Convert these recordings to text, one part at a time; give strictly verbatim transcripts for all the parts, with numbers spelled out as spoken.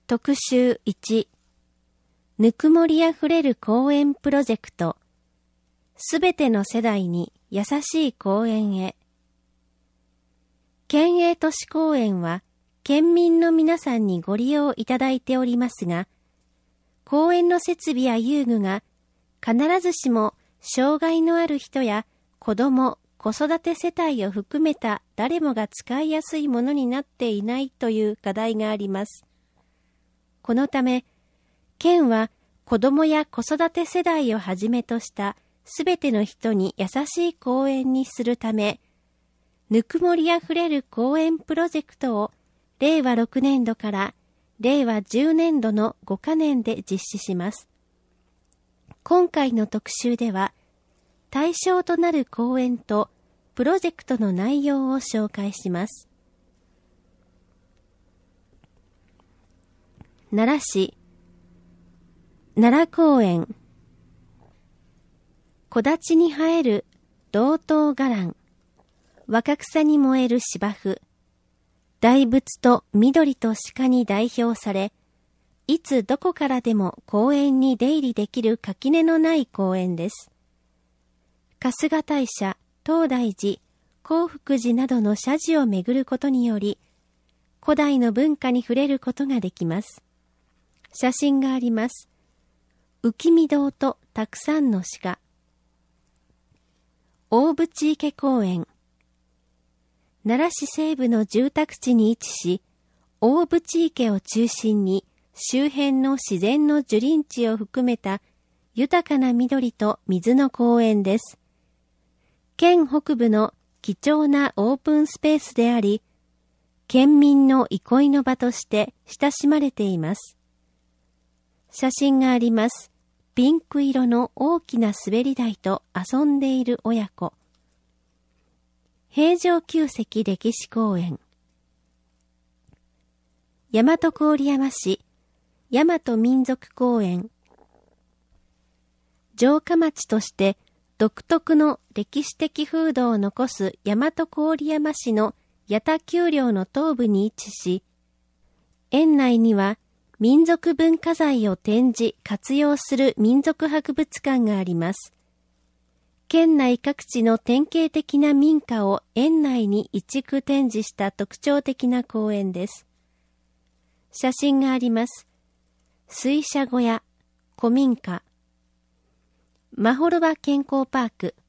特集いち、ぬくもりあふれる公園プロジェクト、すべての世代に優しい公園へ。県営都市公園は県民の皆さんにご利用いただいておりますが、公園の設備や遊具が必ずしも障害のある人や子ども、子育て世帯を含めた誰もが使いやすいものになっていないという課題があります。このため、県は子どもや子育て世代をはじめとしたすべての人に優しい公園にするため、ぬくもりあふれる公園プロジェクトをれいわろくねんどかられいわじゅうねんどのごかねんで実施します。今回の特集では、対象となる公園とプロジェクトの内容を紹介します。奈良市奈良公園、木立に生える道東伽藍、若草に燃える芝生、大仏と緑と鹿に代表され、いつどこからでも公園に出入りできる垣根のない公園です。春日大社、東大寺、興福寺などの社寺を巡ることにより、古代の文化に触れることができます。写真があります。浮見堂とたくさんの鹿。大淵池公園。奈良市西部の住宅地に位置し、大淵池を中心に周辺の自然の樹林地を含めた豊かな緑と水の公園です。県北部の貴重なオープンスペースであり、県民の憩いの場として親しまれています。写真があります。ピンク色の大きな滑り台と遊んでいる親子。平城宮跡歴史公園。大和郡山市大和民族公園。城下町として独特の歴史的風土を残す大和郡山市の八田丘陵の東部に位置し、園内には民族文化財を展示・活用する民族博物館があります。県内各地の典型的な民家を園内に移築展示した特徴的な公園です。写真があります。水車小屋、古民家。まほろば健康パーク。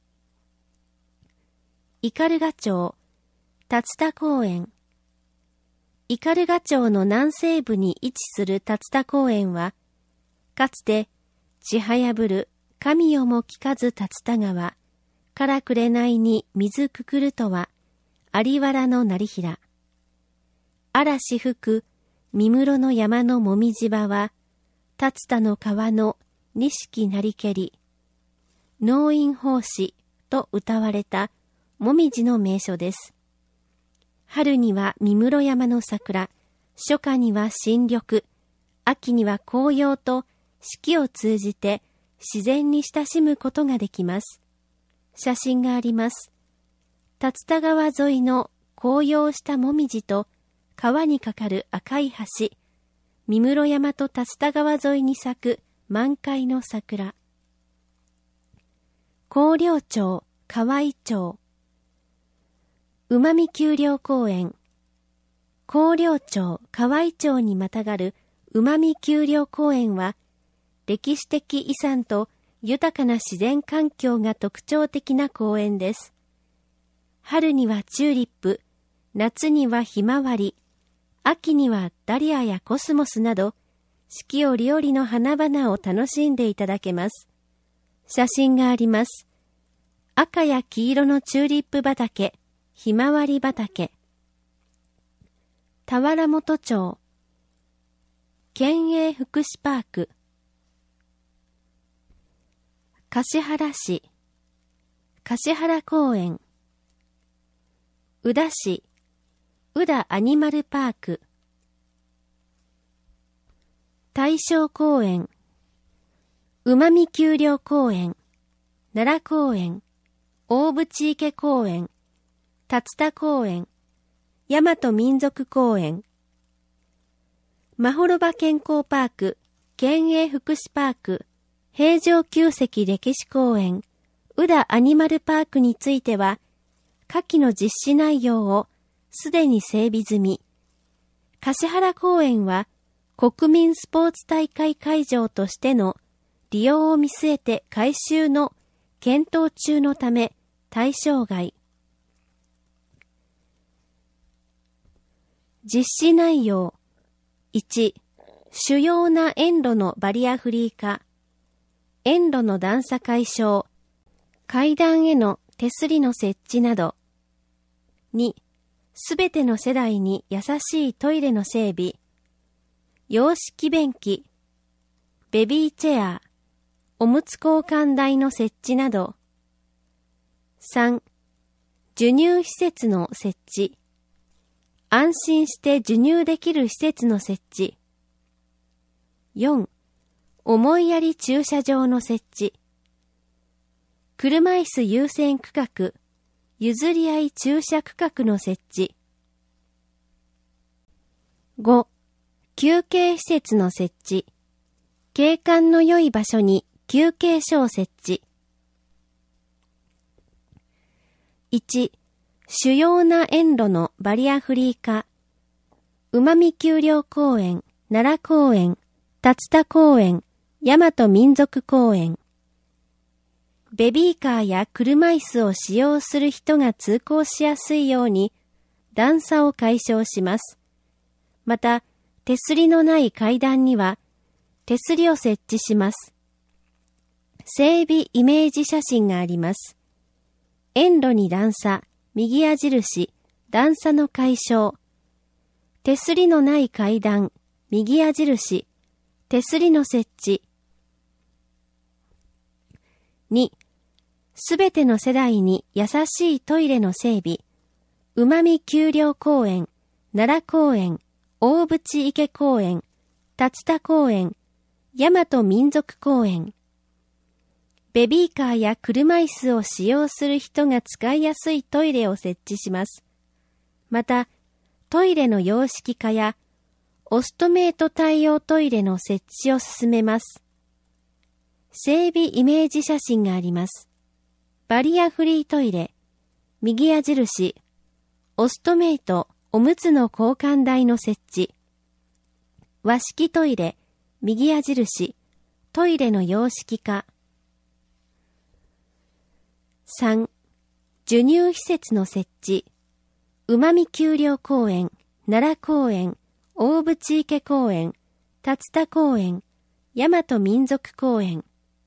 斑鳩町、竜田公園。斑鳩町の南西部に位置する竜田公園は、かつて、ちはやぶる神代も聞かず竜田川、からくれないに水くくるとは、有原の成平。嵐吹く三室の山のもみじ場は、竜田の川の錦なりけり、農院法師と歌われたもみじの名所です。春には三室山の桜、初夏には新緑、秋には紅葉と四季を通じて自然に親しむことができます。写真があります。竜田川沿いの紅葉したもみじと川に架かる赤い橋、三室山と竜田川沿いに咲く満開の桜。広陵町、河合町。うまみ丘陵公園。広陵町、河合町にまたがるうまみ丘陵公園は、歴史的遺産と豊かな自然環境が特徴的な公園です。春にはチューリップ、夏にはひまわり、秋にはダリアやコスモスなど、四季折々の花々を楽しんでいただけます。写真があります。赤や黄色のチューリップ畑、ひまわり畑。田原本町、県営福祉パーク。橿原市、橿原公園。宇陀市、宇陀アニマルパーク。大正公園、うまみ丘陵公園、奈良公園、大淵池公園、竜田公園、大和民族公園。 まほろば健康パーク、県営福祉パーク、平城宮跡歴史公園、宇田アニマルパークについては、下記の実施内容をすでに整備済み。橿原公園は国民スポーツ大会会場としての利用を見据えて改修の検討中のため対象外。実施内容。いち、主要な園路のバリアフリー化、園路の段差解消、階段への手すりの設置など。に、すべての世代に優しいトイレの整備、洋式便器、ベビーチェア、おむつ交換台の設置など。さん、授乳施設の設置、安心して授乳できる施設の設置。よん、思いやり駐車場の設置。車椅子優先区画、譲り合い駐車区画の設置。ご、休憩施設の設置。景観の良い場所に休憩所を設置。いち、主要な園路のバリアフリー化。馬見丘陵公園、奈良公園、竜田公園、大和民族公園。ベビーカーや車椅子を使用する人が通行しやすいように段差を解消します。また、手すりのない階段には手すりを設置します。整備イメージ写真があります。園路に段差、右矢印、段差の解消。手すりのない階段、右矢印、手すりの設置。に、すべての世代に優しいトイレの整備。馬見丘陵公園、奈良公園、大淵池公園、竜田公園、大和民族公園。ベビーカーや車椅子を使用する人が使いやすいトイレを設置します。また、トイレの洋式化やオストメイト対応トイレの設置を進めます。整備イメージ写真があります。バリアフリートイレ、右矢印、オストメイトおむつの交換台の設置。和式トイレ、右矢印、トイレの洋式化。さん、授乳施設の設置。馬見丘陵公園、奈良公園、大淵池公園、竜田公園、大和民族公園。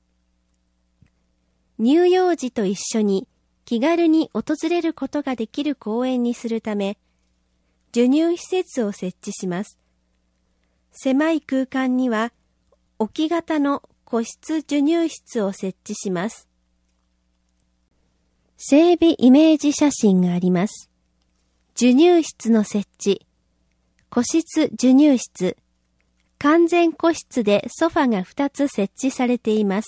乳幼児と一緒に気軽に訪れることができる公園にするため、授乳施設を設置します。狭い空間には置き型の個室授乳室を設置します。整備イメージ写真があります。授乳室の設置、個室授乳室、完全個室でソファがふたつ設置されています。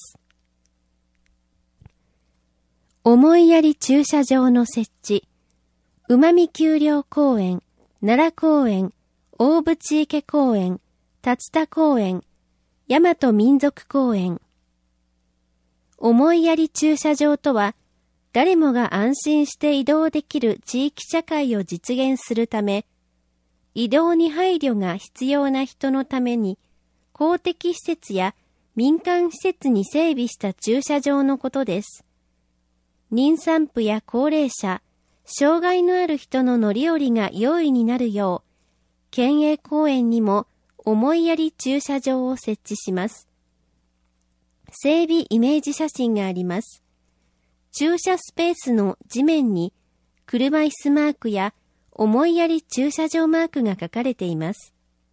思いやり駐車場の設置、馬見丘陵公園、奈良公園、大淵池公園、竜田公園、大和民族公園。思いやり駐車場とは、誰もが安心して移動できる地域社会を実現するため、移動に配慮が必要な人のために、公的施設や民間施設に整備した駐車場のことです。妊産婦や高齢者、障害のある人の乗り降りが容易になるよう、県営公園にも思いやり駐車場を設置します。整備イメージ写真があります。駐車スペースの地面に車椅子マークや思いやり駐車場マークが書かれています。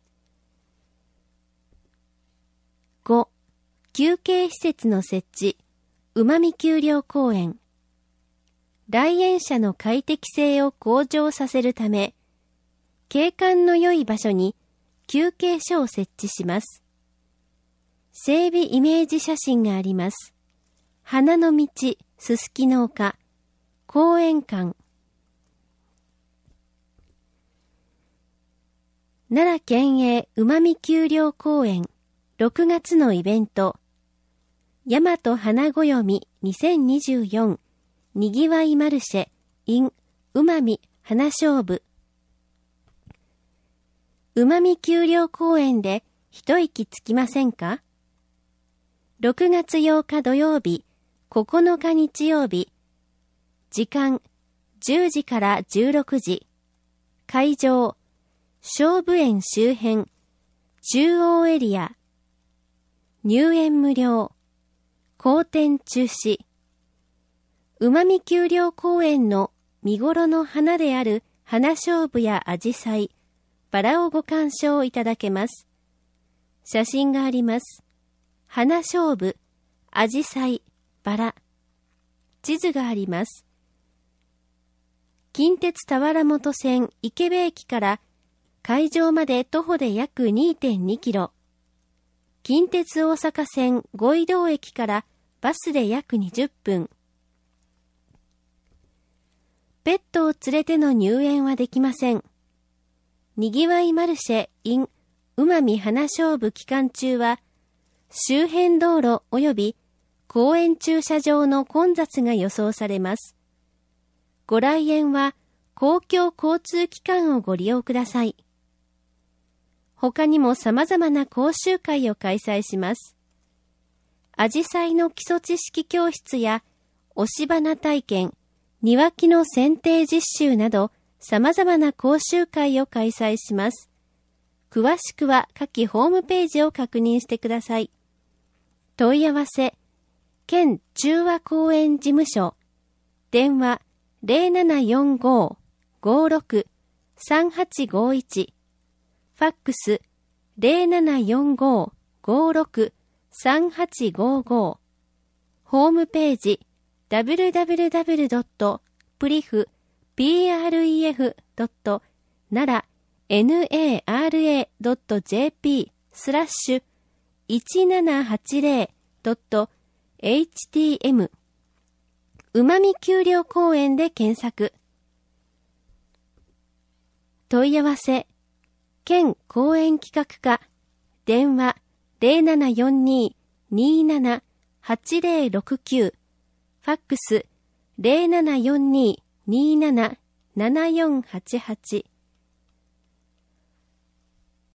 ご、休憩施設の設置、馬見丘陵公園。来園者の快適性を向上させるため、景観の良い場所に休憩所を設置します。整備イメージ写真があります。花の道、すすきの丘、公園館。 奈良県営うまみ丘陵公園ろくがつのイベント、大和花暦にせんにじゅうよんにぎわいマルシェ in うまみ花菖蒲。うまみ丘陵公園で一息つきませんか？ろくがつようか土曜日、ここのか日曜日、時間じゅうじからじゅうろくじ、会場、菖蒲園周辺、中央エリア、入園無料、公展中止。うまみ丘陵公園の見頃の花である花菖蒲やアジサイ、バラをご鑑賞いただけます。写真があります。花菖蒲、アジサイ、バラ。地図があります。近鉄田原本線池部駅から会場まで徒歩で約 にてんにキロ。近鉄大阪線五井堂駅からバスで約にじゅっぷん。ペットを連れての入園はできません。にぎわいマルシェ in うまみ花菖蒲期間中は、周辺道路及び公園駐車場の混雑が予想されます。ご来園は公共交通機関をご利用ください。他にも様々な講習会を開催します。アジサイの基礎知識教室や押し花体験、庭木の剪定実習など様々な講習会を開催します。詳しくは下記ホームページを確認してください。問い合わせ、県中和公園事務所、電話 ゼロななよんごー ごーろく さんはちごーいち、ファックス ゼロななよんごー ごーろく さんはちごーごー、ホームページ ダブリューダブリューダブリュードットプリフドットナラ ナラ ドットジェーピー スラッシュいちななはちゼロ ドット エイチティーエム うまみ丘陵公園で検索。問い合わせ、県公園企画課、電話 ゼロななよんにー にーなな はちゼロろくきゅう、ファックス ゼロななよんにー にーなな ななよんはちはち。